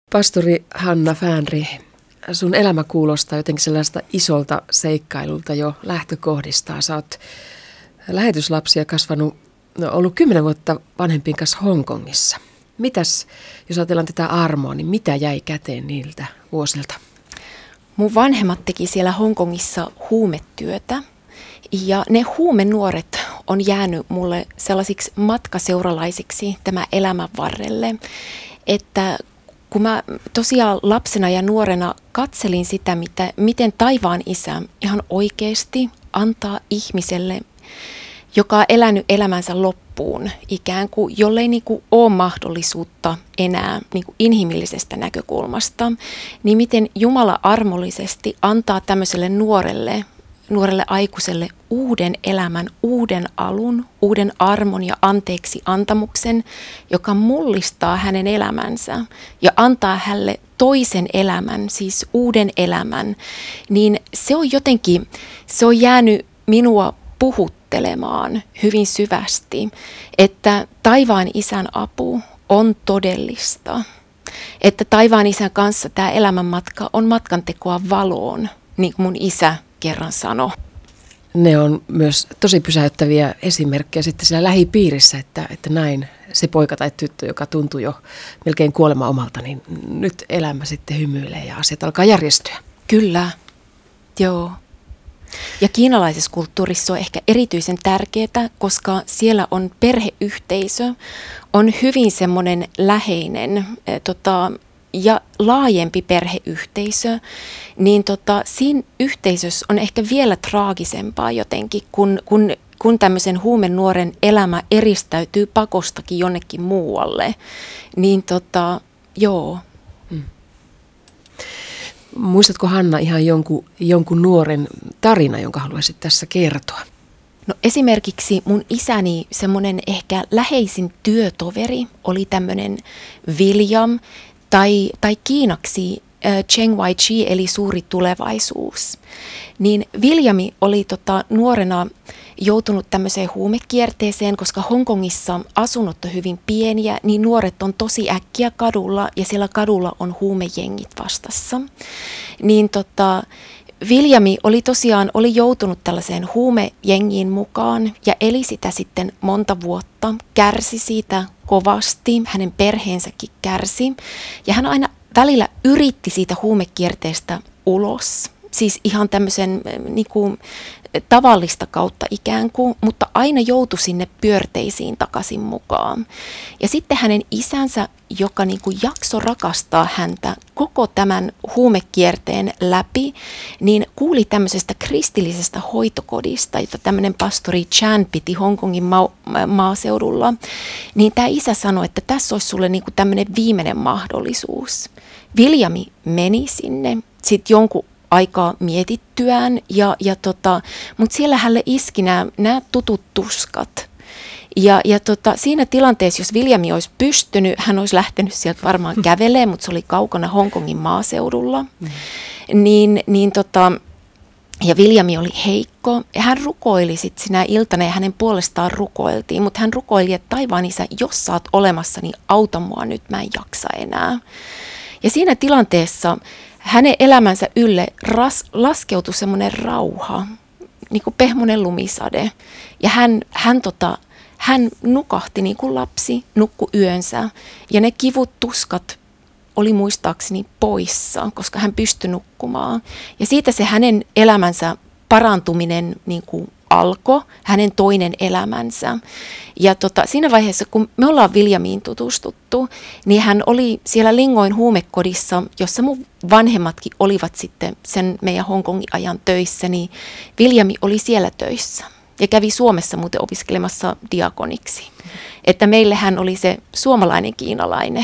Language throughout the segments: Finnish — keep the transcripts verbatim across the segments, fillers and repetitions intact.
Pastori Hanna Fähnri, sun elämä kuulostaa jotenkin sellaista isolta seikkailulta jo lähtökohdistaan. Sä oot lähetyslapsia kasvanut, no, ollut kymmenen vuotta vanhempien kanssa Hongkongissa. Mitäs, jos ajatellaan tätä armoa, niin mitä jäi käteen niiltä vuosilta? Mun vanhemmat teki siellä Hongkongissa huumetyötä ja ne huumenuoret on jäänyt mulle sellaisiksi matkaseuralaisiksi tämän elämän varrelle, että kun mä tosiaan lapsena ja nuorena katselin sitä, mitä, miten taivaan Isä ihan oikeasti antaa ihmiselle, joka on elänyt elämänsä loppuun ikään kuin, jollei niin kuin ole mahdollisuutta enää niin kuin inhimillisestä näkökulmasta, niin miten Jumala armollisesti antaa tämmöiselle nuorelle, nuorelle aikuiselle uuden elämän, uuden alun, uuden armon ja anteeksi antamuksen, joka mullistaa hänen elämänsä ja antaa hänelle toisen elämän, siis uuden elämän, niin se on jotenkin, se on jäänyt minua puhuttelemaan hyvin syvästi, että taivaan Isän apu on todellista, että taivaan Isän kanssa tämä elämänmatka on matkantekoa valoon, niin kuin mun isä kerran sanoi. Ne on myös tosi pysäyttäviä esimerkkejä sitten siellä lähipiirissä, että, että näin se poika tai tyttö, joka tuntui jo melkein kuolema omalta, niin nyt elämä sitten hymyilee ja asiat alkaa järjestyä. Kyllä, joo. Ja kiinalaisessa kulttuurissa on ehkä erityisen tärkeää, koska siellä on perheyhteisö, on hyvin semmoinen läheinen äh, tota, ja laajempi perheyhteisö, niin tota, siinä yhteisössä on ehkä vielä traagisempaa jotenkin, kun, kun, kun tämmöisen huumenuoren elämä eristäytyy pakostakin jonnekin muualle. Niin tota, joo. Hmm. Muistatko Hanna ihan jonkun, jonkun nuoren tarina, jonka haluaisit tässä kertoa? No esimerkiksi mun isäni semmoinen ehkä läheisin työtoveri oli tämmöinen William, tai, tai kiinaksi äh, Cheng Wai-chi eli suuri tulevaisuus. Niin Viljami oli tota, nuorena joutunut tämmöiseen huumekierteeseen, koska Hongkongissa asunnot on hyvin pieniä, niin nuoret on tosi äkkiä kadulla ja siellä kadulla on huumejengit vastassa. Niin tota, Viljami oli tosiaan oli joutunut tällaiseen huumejengiin mukaan ja eli sitä sitten monta vuotta, kärsi siitä kovasti, hänen perheensäkin kärsi ja hän aina välillä yritti siitä huumekierteestä ulos, siis ihan tämmöisen niin kuin, tavallista kautta ikään kuin, mutta aina joutui sinne pyörteisiin takaisin mukaan. Ja sitten hänen isänsä, joka niin kuin jakso rakastaa häntä koko tämän huumekierteen läpi, niin kuuli tämmöisestä kristillisestä hoitokodista, jota tämmöinen pastori Chan piti Hongkongin ma- maaseudulla. Niin tämä isä sanoi, että tässä olisi sulle niin kuin tämmöinen viimeinen mahdollisuus. Viljami meni sinne, sitten jonkun aikaa mietittyään, ja, ja tota, mutta siellä hänelle iski nämä tutut tuskat. Ja, ja tota, siinä tilanteessa, jos Viljami olisi pystynyt, hän olisi lähtenyt sieltä varmaan kävelemään, mutta se oli kaukana Hongkongin maaseudulla. Mm. Niin, niin tota, ja Viljami oli heikko. Hän rukoili sitten sinä iltana ja hänen puolestaan rukoiltiin, mutta hän rukoili, että taivaan Isä, jos sä oot olemassa, niin auta mua nyt, mä en jaksa enää. Ja siinä tilanteessa hänen elämänsä ylle ras, laskeutui semmoinen rauha, niin kuin pehmoinen lumisade. Ja hän, hän, tota, hän nukahti niin kuin lapsi, nukkui yönsä. Ja ne kivut, tuskat oli muistaakseni poissa, koska hän pystyi nukkumaan. Ja siitä se hänen elämänsä parantuminen niin kuin alkoi, hänen toinen elämänsä. Ja tota, siinä vaiheessa, kun me ollaan Viljamiin tutustuttu, niin hän oli siellä Lingoin huumekodissa, jossa mun vanhemmatkin olivat sitten sen meidän Hongkongin ajan töissä, niin Viljami oli siellä töissä ja kävi Suomessa muuten opiskelemassa diakoniksi. Että meille hän oli se suomalainen kiinalainen.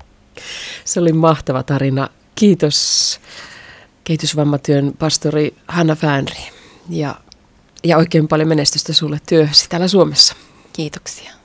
Se oli mahtava tarina. Kiitos kehitysvammatyön pastori Hanna Fähnri ja Ja oikein paljon menestystä sulle työhösi täällä Suomessa. Kiitoksia.